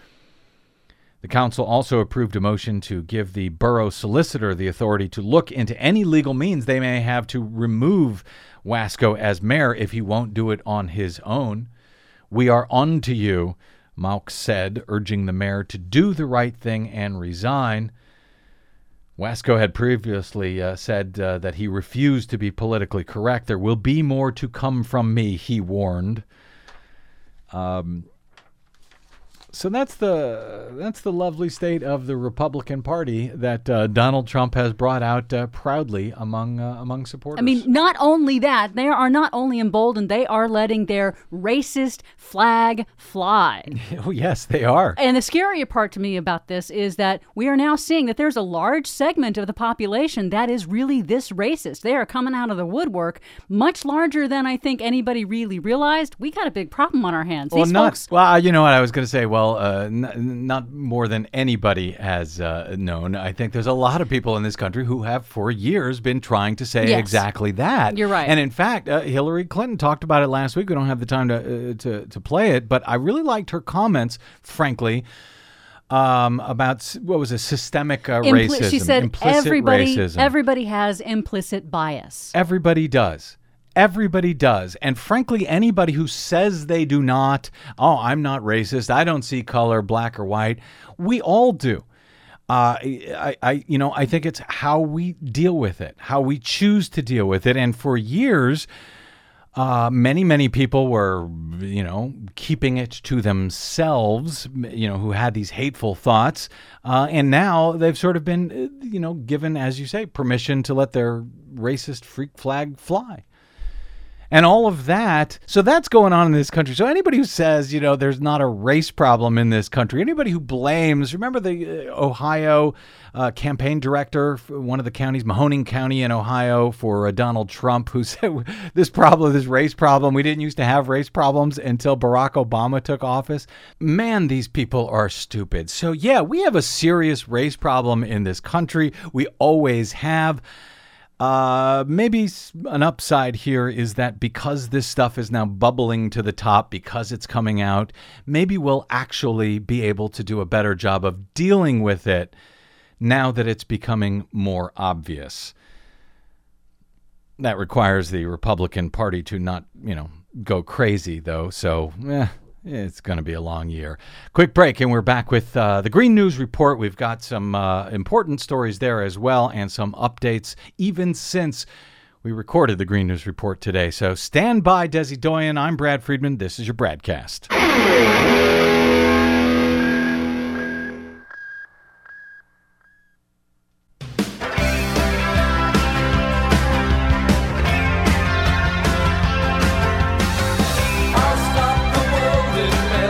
The council also approved a motion to give the borough solicitor the authority to look into any legal means they may have to remove Wasco as mayor if he won't do it on his own. "We are on to you," Mauck said, urging the mayor to do the right thing and resign. Wasco had previously uh, said uh, that he refused to be politically correct. "There will be more to come from me," he warned. Um, so that's the that's the lovely state of the Republican Party that uh, Donald Trump has brought out uh, proudly among uh, among supporters. I mean, not only that, they are not only emboldened, they are letting their racist flag fly. Oh, yes, they are. And the scarier part to me about this is that we are now seeing that there's a large segment of the population that is really this racist. They are coming out of the woodwork, much larger than I think anybody really realized. We got a big problem on our hands. Well, These not, folks. well, you know what I was going to say. Well, uh, n- not more than anybody has uh, known. I think there's a lot of people in this country who have for years been trying to say Yes. exactly that. You're right. And in fact, uh, Hillary Clinton talked about it last week. We don't have the time to uh, to to play it, but I really liked her comments, frankly, um, about s- what was it, systemic uh, Impli- racism. She said implicit everybody, racism. everybody has implicit bias. Everybody does. Everybody does. And frankly, anybody who says they do not, "Oh, I'm not racist, I don't see color, black or white," we all do. Uh, I, I, you know, I think it's how we deal with it, how we choose to deal with it. And for years, uh, many, many people were, you know, keeping it to themselves, you know, who had these hateful thoughts. Uh, and now they've sort of been, uh, you know, given, as you say, permission to let their racist freak flag fly. And all of that, so that's going on in this country. So anybody who says, you know, there's not a race problem in this country, anybody who blames, remember the uh, Ohio uh, campaign director, for one of the counties, Mahoning County in Ohio, for uh, Donald Trump, who said this problem, this race problem, we didn't used to have race problems until Barack Obama took office. Man, these people are stupid. So yeah, we have a serious race problem in this country. We always have. Uh, maybe an upside here is that because this stuff is now bubbling to the top, because it's coming out, maybe we'll actually be able to do a better job of dealing with it now that it's becoming more obvious. That requires the Republican Party to not, you know, go crazy, though. So, eh. It's going to be a long year. Quick break, and we're back with uh, the Green News Report. We've got some uh, important stories there as well, and some updates even since we recorded the Green News Report today. So stand by, Desi Doyen. I'm Brad Friedman. This is your Bradcast.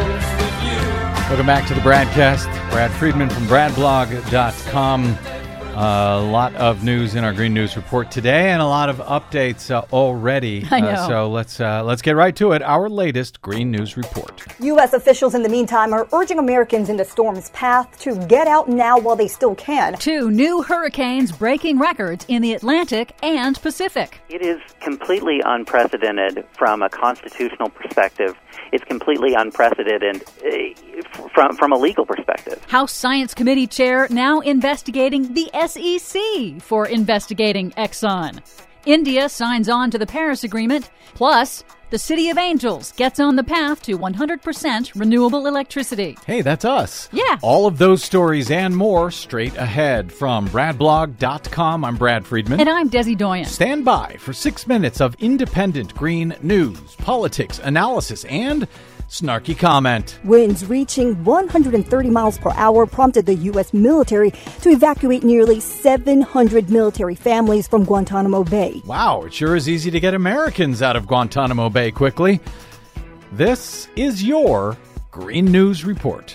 Welcome back to the Bradcast. Brad Friedman from brad blog dot com. A lot of news in our Green News Report today, and a lot of updates uh, already. I know. Uh, so let's uh, let's get right to it. Our latest Green News Report. U S officials, in the meantime, are urging Americans in the storm's path to get out now while they still can. Two new hurricanes breaking records in the Atlantic and Pacific. It is completely unprecedented from a constitutional perspective. It's completely unprecedented uh, from from a legal perspective. House Science Committee Chair now investigating the S E C for investigating Exxon. India signs on to the Paris Agreement. Plus, the City of Angels gets on the path to one hundred percent renewable electricity. Hey, that's us. Yeah. All of those stories and more straight ahead from brad blog dot com. I'm Brad Friedman. And I'm Desi Doyen. Stand by for six minutes of independent green news, politics, analysis, and snarky comment. Winds reaching one hundred thirty miles per hour prompted the U S military to evacuate nearly seven hundred military families from Guantanamo Bay. Wow, it sure is easy to get Americans out of Guantanamo Bay quickly. This is your Green News Report.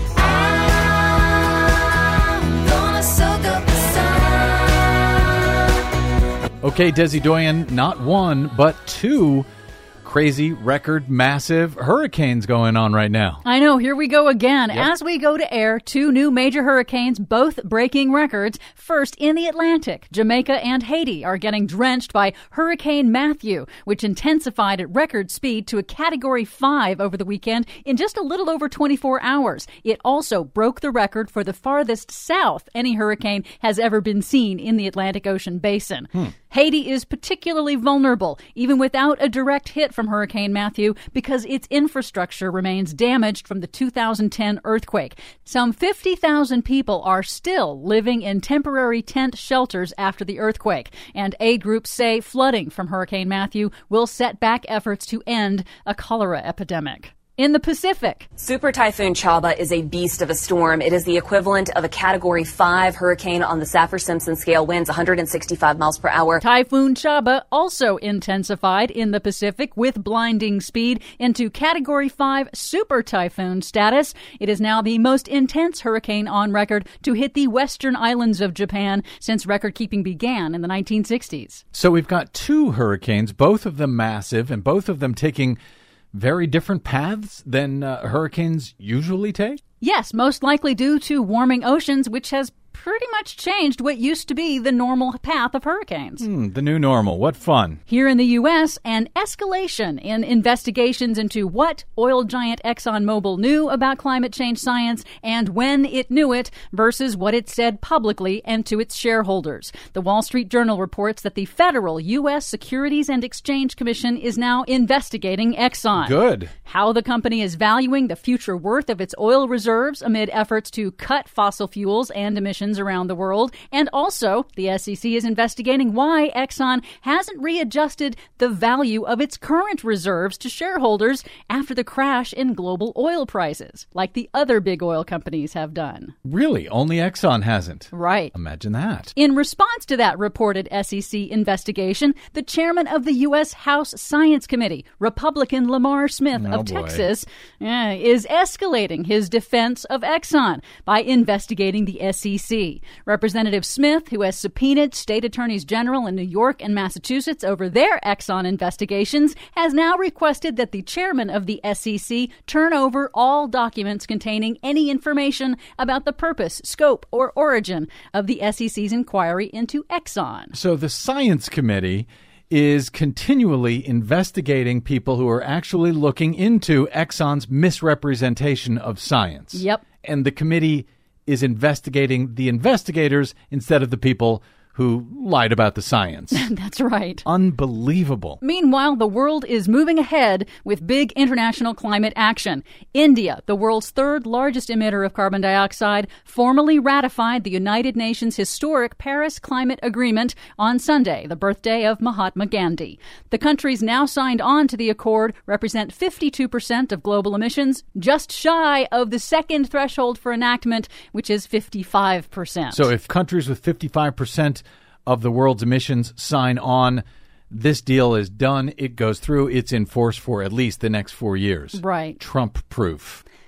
Okay, Desi Doyen, not one, but two crazy, record, massive hurricanes going on right now. I know, here we go again. Yep. As we go to air, two new major hurricanes, both breaking records. First, in the Atlantic, Jamaica and Haiti are getting drenched by Hurricane Matthew, which intensified at record speed to a Category five over the weekend in just a little over twenty-four hours. It also broke the record for the farthest south any hurricane has ever been seen in the Atlantic Ocean basin. Hmm. Haiti is particularly vulnerable, even without a direct hit from Hurricane Matthew, because its infrastructure remains damaged from the two thousand ten earthquake. Some fifty thousand people are still living in temporary tent shelters after the earthquake, and aid groups say flooding from Hurricane Matthew will set back efforts to end a cholera epidemic. In the Pacific, Super Typhoon Chaba is a beast of a storm. It is the equivalent of a Category five hurricane on the Saffir-Simpson scale, winds one hundred sixty-five miles per hour. Typhoon Chaba also intensified in the Pacific with blinding speed into Category five super typhoon status. It is now the most intense hurricane on record to hit the western islands of Japan since record-keeping began in the nineteen sixties. So we've got two hurricanes, both of them massive, and both of them taking very different paths than uh, hurricanes usually take? Yes, most likely due to warming oceans, which has pretty much changed what used to be the normal path of hurricanes. Hmm, the new normal. What fun. Here in the U S, an escalation in investigations into what oil giant ExxonMobil knew about climate change science and when it knew it versus what it said publicly and to its shareholders. The Wall Street Journal reports that the federal U S Securities and Exchange Commission is now investigating Exxon. Good. How the company is valuing the future worth of its oil reserves amid efforts to cut fossil fuels and emissions around the world. And also, the S E C is investigating why Exxon hasn't readjusted the value of its current reserves to shareholders after the crash in global oil prices, like the other big oil companies have done. Really? Only Exxon hasn't? Right. Imagine that. In response to that reported S E C investigation, the chairman of the U S House Science Committee, Republican Lamar Smith Oh, of boy. Texas, eh, is escalating his defense of Exxon by investigating the S E C. Representative Smith, who has subpoenaed state attorneys general in New York and Massachusetts over their Exxon investigations, has now requested that the chairman of the S E C turn over all documents containing any information about the purpose, scope, or origin of the S E C's inquiry into Exxon. So the Science Committee is continually investigating people who are actually looking into Exxon's misrepresentation of science. Yep. And the committee is investigating the investigators instead of the people who lied about the science. That's right. Unbelievable. Meanwhile, the world is moving ahead with big international climate action. India, the world's third largest emitter of carbon dioxide, formally ratified the United Nations historic Paris Climate Agreement on Sunday, the birthday of Mahatma Gandhi. The countries now signed on to the accord represent fifty-two percent of global emissions, just shy of the second threshold for enactment, which is fifty-five percent. So if countries with fifty-five percent of the world's emissions sign on, this deal is done. It goes through. It's in force for at least the next four years. Right. Trump-proof.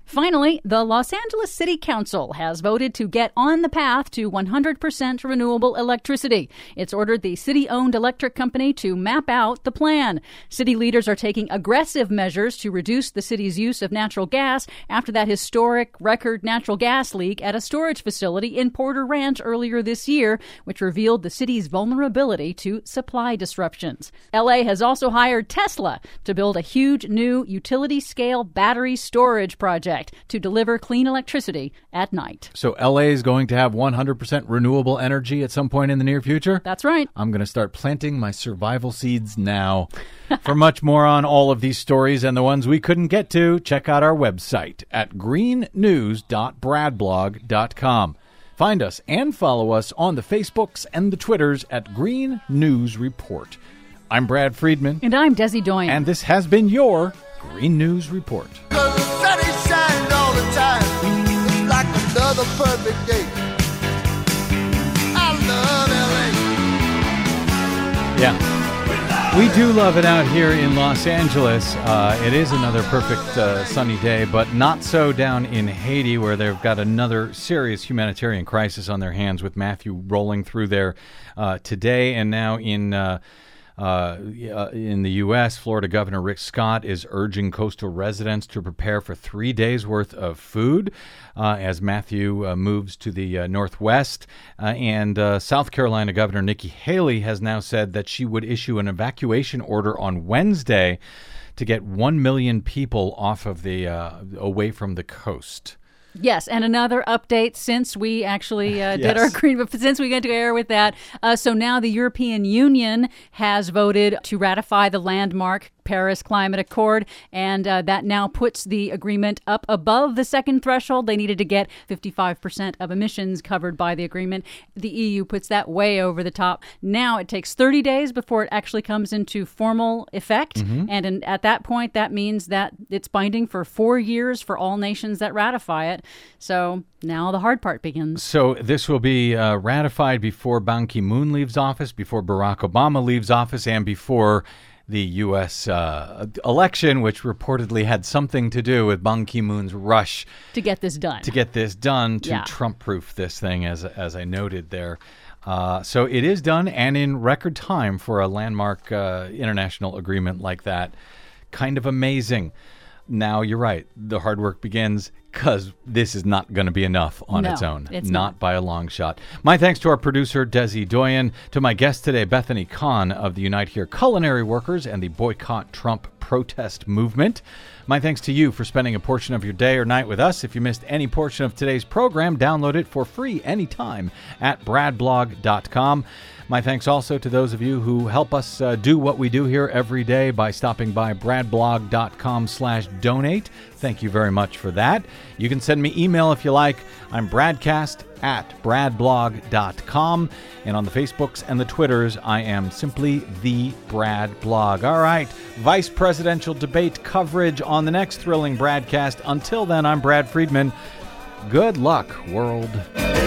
Finally, the Los Angeles City Council has voted to get on the path to one hundred percent renewable electricity. It's ordered the city-owned electric company to map out the plan. City leaders are taking aggressive measures to reduce the city's use of natural gas after that historic record natural gas leak at a storage facility in Porter Ranch earlier this year, which revealed the city's vulnerability to supply disruptions. L A has also hired Tesla to build a huge new utility-scale battery storage project to deliver clean electricity at night. So L A is going to have one hundred percent renewable energy at some point in the near future? That's right. I'm going to start planting my survival seeds now. For much more on all of these stories and the ones we couldn't get to, check out our website at green news dot brad blog dot com. Find us and follow us on the Facebooks and the Twitters at Green News Report. I'm Brad Friedman. And I'm Desi Doyen. And this has been your Green News Report. Like another perfect day. I love L A. Yeah. We do love it out here in Los Angeles. Uh, it is another perfect uh, sunny day, but not so down in Haiti, where they've got another serious humanitarian crisis on their hands, with Matthew rolling through there uh, today. And now in uh, Uh, in the U S, Florida Governor Rick Scott is urging coastal residents to prepare for three days' worth of food uh, as Matthew uh, moves to the uh, Northwest. Uh, and uh, South Carolina Governor Nikki Haley has now said that she would issue an evacuation order on Wednesday to get one million people off of the uh, away from the coast. Yes, and another update since we actually uh, did Yes. our green, but since we got to air with that. Uh, so now the European Union has voted to ratify the landmark Paris Climate Accord, and uh, that now puts the agreement up above the second threshold. They needed to get fifty-five percent of emissions covered by the agreement. The E U puts that way over the top. Now it takes thirty days before it actually comes into formal effect, Mm-hmm. and in, at that point, that means that it's binding for four years for all nations that ratify it. So now the hard part begins. So this will be uh, ratified before Ban Ki-moon leaves office, before Barack Obama leaves office, and before the U S uh, election, which reportedly had something to do with Ban Ki-moon's rush To get this done. to get this done, to Yeah. Trump-proof this thing, as as I noted there. Uh, so it is done, and in record time for a landmark uh, international agreement like that. Kind of amazing. Now, you're right. The hard work begins, because this is not going to be enough on No, its own. it's not, not. by a long shot. My thanks to our producer, Desi Doyen, to my guest today, Bethany Kahn of the Unite Here Culinary Workers and the Boycott Trump protest movement. My thanks to you for spending a portion of your day or night with us. If you missed any portion of today's program, download it for free anytime at brad blog dot com. My thanks also to those of you who help us uh, do what we do here every day by stopping by brad blog dot com slash donate. Thank you very much for that. You can send me email if you like. I'm bradcast at brad blog dot com. And on the Facebooks and the Twitters, I am simply the Brad Blog. All right, vice presidential debate coverage on the next thrilling Bradcast. Until then, I'm Brad Friedman. Good luck, world.